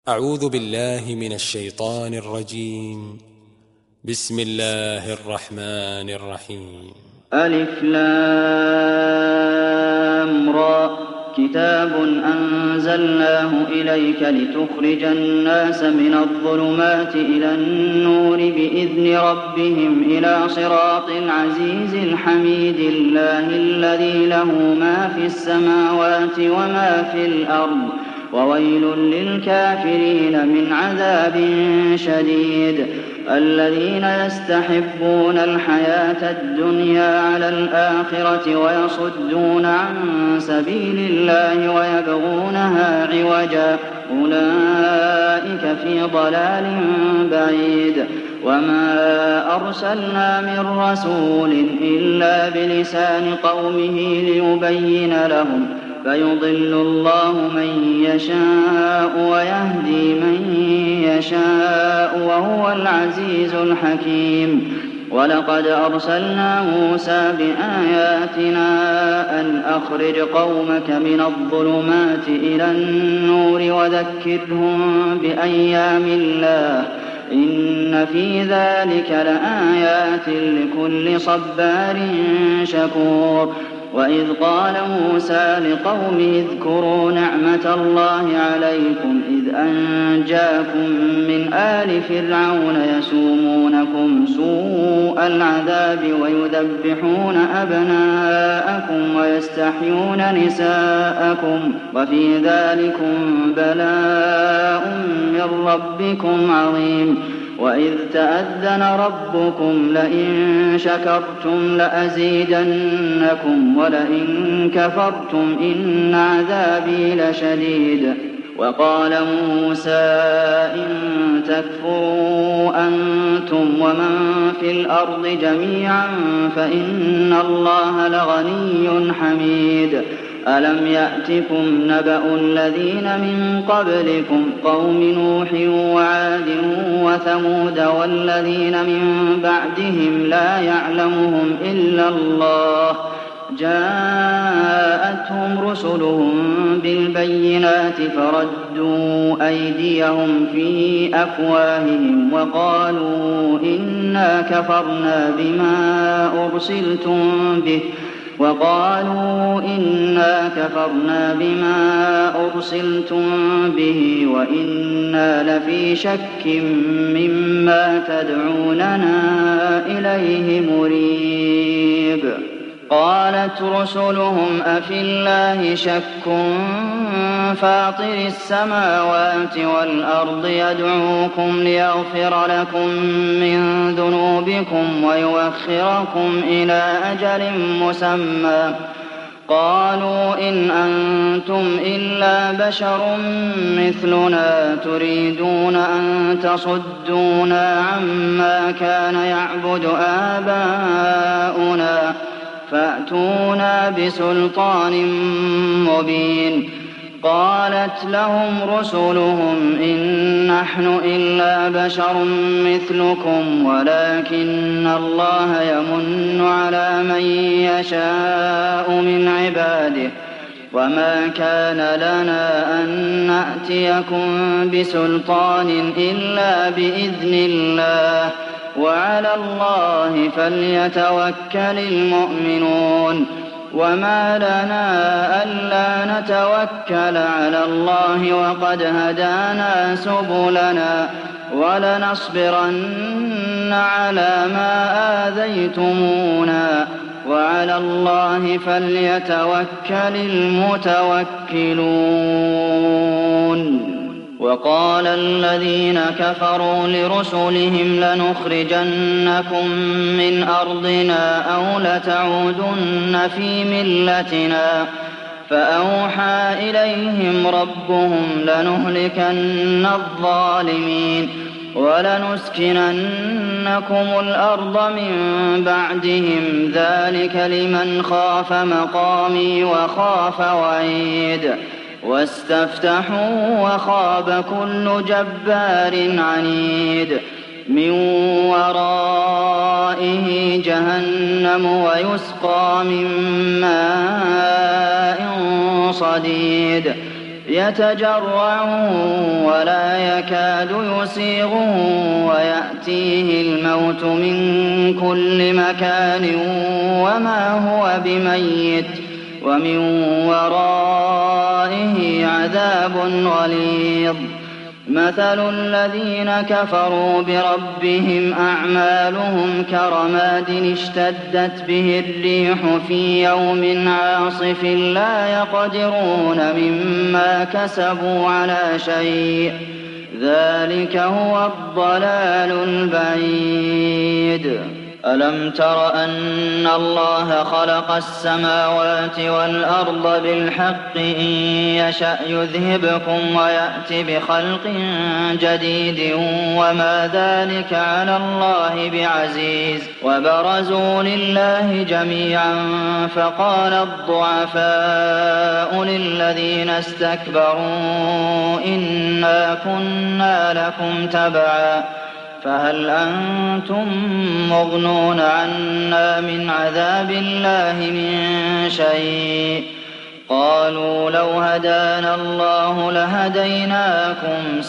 أعوذ بالله من الشيطان الرجيم. بسم الله الرحمن الرحيم. ألف لام را كتاب أنزلناه إليك لتخرج الناس من الظلمات إلى النور بإذن ربهم إلى صراط العزيز الحميد الله الذي له ما في السماوات وما في الأرض وويل للكافرين من عذاب شديد. الذين يستحبون الحياة الدنيا على الآخرة ويصدون عن سبيل الله ويبغونها عوجا أولئك في ضلال بعيد. وما أرسلنا من رسول إلا بلسان قومه ليبين لهم فيضل الله من يشاء ويهدي من يشاء وهو العزيز الحكيم. ولقد أرسلنا موسى بآياتنا أن أخرج قومك من الظلمات إلى النور وذكرهم بأيام الله إن في ذلك لآيات لكل صبار شكور. وإذ قال موسى لقومه اذكروا نعمة الله عليكم إذ أنجاكم من آل فرعون يسومونكم سوء العذاب ويذبحون أبناءكم ويستحيون نساءكم وفي ذلكم بلاء من ربكم عظيم. وإذ تأذن ربكم لئن شكرتم لأزيدنكم ولئن كفرتم إن عذابي لشديد. وقال موسى إن تكفروا أنتم ومن في الأرض جميعا فإن الله لغني حميد. ألم يأتكم نبأ الذين من قبلكم قوم نوح وعاد وثمود والذين من بعدهم لا يعلمهم إلا الله جاءتهم رسلهم بالبينات فردوا أيديهم في أفواههم وقالوا إنا كفرنا بما أرسلتم به وإنا لفي شك مما تدعوننا إليه مريب. قالت رسلهم أفي الله شك فاطر السماوات والأرض يدعوكم ليغفر لكم من ذنوبكم ويؤخركم إلى أجل مسمى قالوا إن أنتم إلا بشر مثلنا تريدون أن تصدونا عما كان يعبد آباؤنا فأتونا بسلطان مبين. قالت لهم رسلهم إن نحن إلا بشر مثلكم ولكن الله يمن على من يشاء من عباده وما كان لنا أن نأتيكم بسلطان إلا بإذن الله وعلى الله فليتوكل المؤمنون. وما لنا ألا نتوكل على الله وقد هدانا سبلنا ولنصبرن على ما آذيتمونا وعلى الله فليتوكل المتوكلون. وقال الذين كفروا لرسلهم لنخرجنكم من أرضنا أو لتعودن في ملتنا فأوحى إليهم ربهم لنهلكن الظالمين ولنسكننكم الأرض من بعدهم ذلك لمن خاف مقامي وخاف وعيد. واستفتحوا وخاب كل جبار عنيد من ورائه جهنم ويسقى من ماء صديد يتجرعه ولا يكاد يسيغه ويأتيه الموت من كل مكان وما هو بميت ومن ورائه عذاب غليظ مثل الذين كفروا بربهم أعمالهم كرماد اشتدت به الريح في يوم عاصف لا يقدرون مما كسبوا على شيء ذلك هو الضلال البعيد ألم تر أن الله خلق السماوات والأرض بالحق إن يشأ يذهبكم ويأت بخلق جديد وما ذلك على الله بعزيز وبرزوا لله جميعا فقال الضعفاء للذين استكبروا إنا كنا لكم تبعا فهل أنتم مغنون عنا من عذاب الله من شيء قالوا لو هدانا الله لهديناكم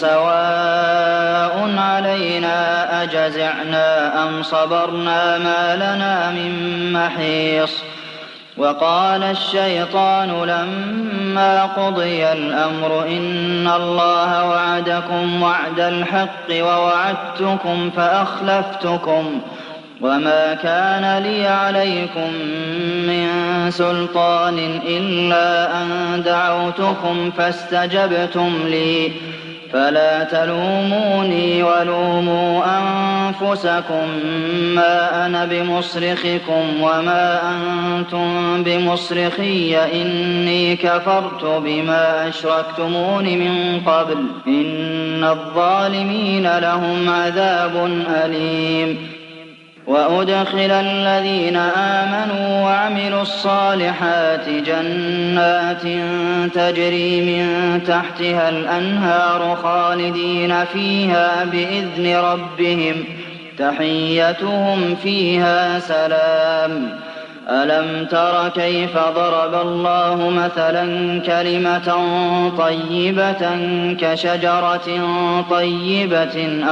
سواء علينا أجزعنا أم صبرنا ما لنا من محيص وقال الشيطان لما قضي الأمر إن الله وعدكم وعد الحق ووعدتكم فأخلفتكم وما كان لي عليكم من سلطان إلا أن دعوتكم فاستجبتم لي فلا تلوموني ولوموا أنفسكم ما أنا بمصرخكم وما أنتم بمصرخي إني كفرت بما أشركتمون من قبل إن الظالمين لهم عذاب أليم وأدخل الذين آمنوا وعملوا الصالحات جنات تجري من تحتها الأنهار خالدين فيها بإذن ربهم تحيتهم فيها سلام ألم تر كيف ضرب الله مثلا كلمة طيبة كشجرة طيبة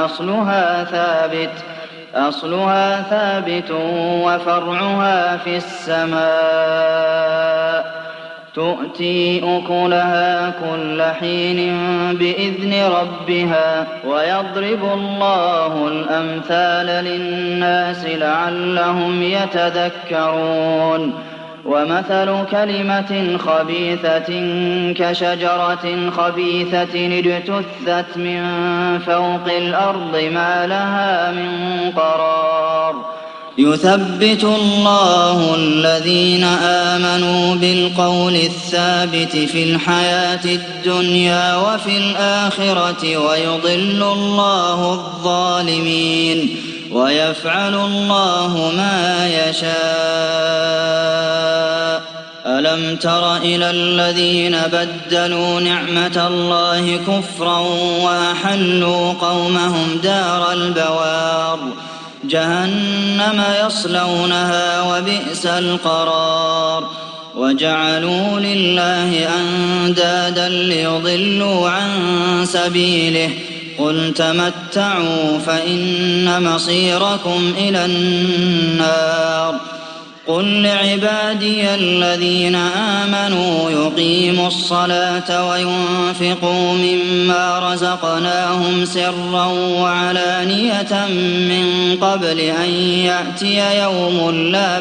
أصلها ثابت وفرعها في السماء تؤتي أكلها كل حين بإذن ربها ويضرب الله الأمثال للناس لعلهم يتذكرون ومثل كلمة خبيثة كشجرة خبيثة اجتثت من فوق الأرض ما لها من قرار يثبت الله الذين آمنوا بالقول الثابت في الحياة الدنيا وفي الآخرة ويضل الله الظالمين ويفعل الله ما يشاء ألم تر إلى الذين بدلوا نعمة الله كفرا وأحلوا قومهم دار البوار جهنم يصلونها وبئس القرار وجعلوا لله أندادا ليضلوا عن سبيله قل تمتعوا فإن مصيركم إلى النار قل لعبادي الذين آمنوا يقيموا الصلاة وينفقوا مما رزقناهم سرا وعلانية من قبل أن يأتي يوم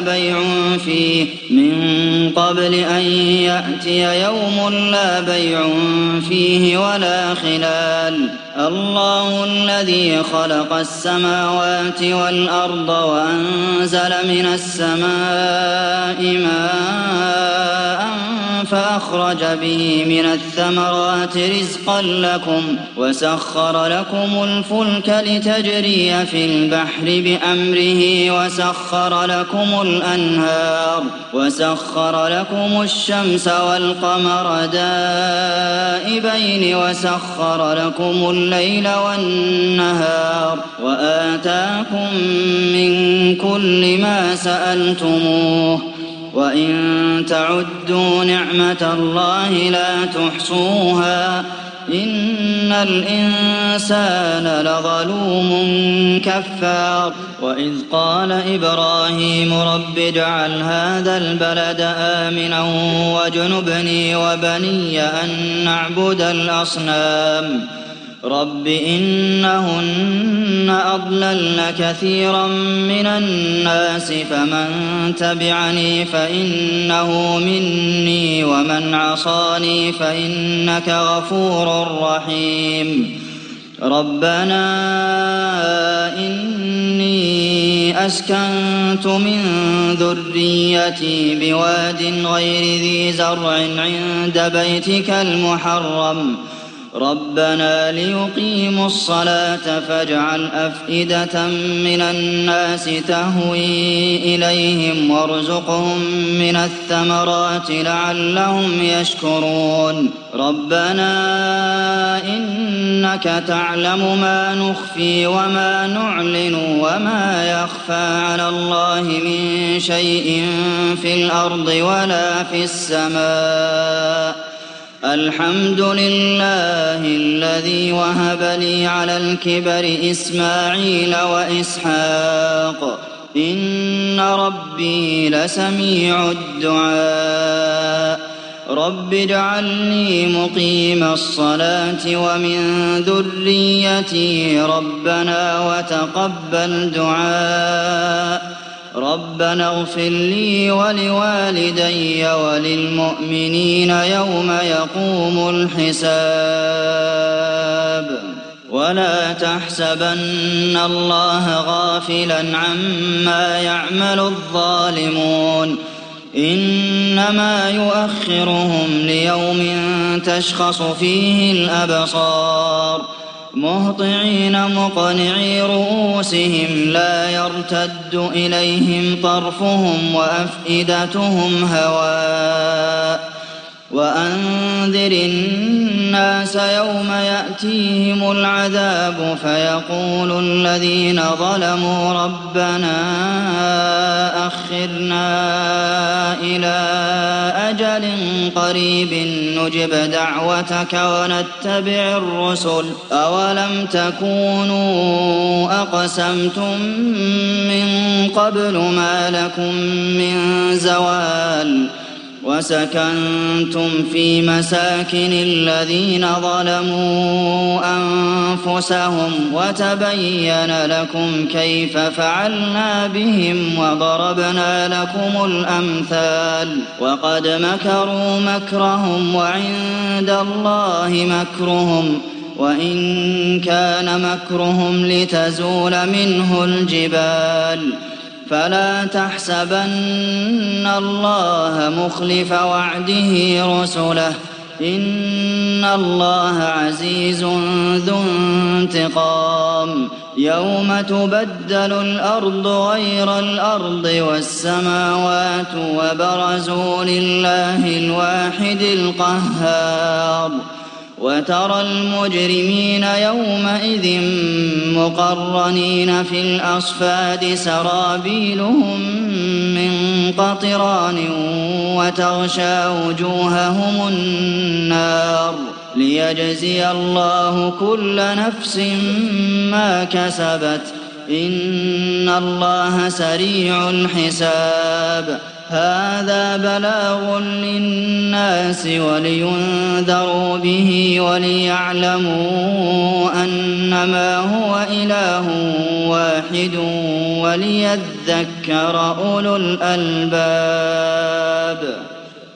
لا بيع فيه ولا خلال الله الذي خلق السماوات والأرض وأنزل من السماء ماء فأخرج به من الثمرات رزقا لكم وسخر لكم الفلك لتجري في البحر بأمره وسخر لكم الأنهار وسخر لكم الشمس والقمر دائبين وسخر لكم الليل والنهار وآتاكم من كل ما سألتموه وإن تعدوا نعمة الله لا تحصوها إن الإنسان لظلوم كفار وإذ قال إبراهيم رب اجعل هذا البلد آمنا واجنبني وبني أن نعبد الأصنام رب إنهن أضللن كثيرا من الناس فمن تبعني فإنه مني ومن عصاني فإنك غفور رحيم ربنا إني أسكنت من ذريتي بواد غير ذي زرع عند بيتك المحرم ربنا ليقيموا الصلاة فاجعل أفئدة من الناس تهوي إليهم وارزقهم من الثمرات لعلهم يشكرون ربنا إنك تعلم ما نخفي وما نعلن وما يخفى على الله من شيء في الأرض ولا في السماء الحمد لله الذي وهب لي على الكبر إسماعيل وإسحاق إن ربي لسميع الدعاء رب اجعلني مقيم الصلاة ومن ذريتي ربنا وتقبل دعاء ربنا اغفر لي ولوالدي وللمؤمنين يوم يقوم الحساب ولا تحسبن الله غافلا عما يعمل الظالمون إنما يؤخرهم ليوم تشخص فيه الأبصار مهطعين مقنعي رؤوسهم لا يرتد إليهم طرفهم وأفئدتهم هواء وأنذر الناس يوم يأتيهم العذاب فيقول الذين ظلموا ربنا أخرنا إلى أجل قريب نجب دعوتك ونتبع الرسل أولم تكونوا أقسمتم من قبل ما لكم من زوال وسكنتم في مساكن الذين ظلموا أنفسهم وتبين لكم كيف فعلنا بهم وضربنا لكم الأمثال وقد مكروا مكرهم وعند الله مكرهم وإن كان مكرهم لتزول منه الجبال فلا تحسبن الله مخلف وعده رسله إن الله عزيز ذو انتقام يوم تبدل الأرض غير الأرض والسماوات وبرزوا لله الواحد القهار وترى المجرمين يومئذ مقرنين في الأصفاد سرابيلهم من قطران وتغشى وجوههم النار ليجزي الله كل نفس ما كسبت إن الله سريع الحساب هذا بلاغ للناس ولينذروا به وليعلموا أنما هو إله واحد وليذكر أولو الألباب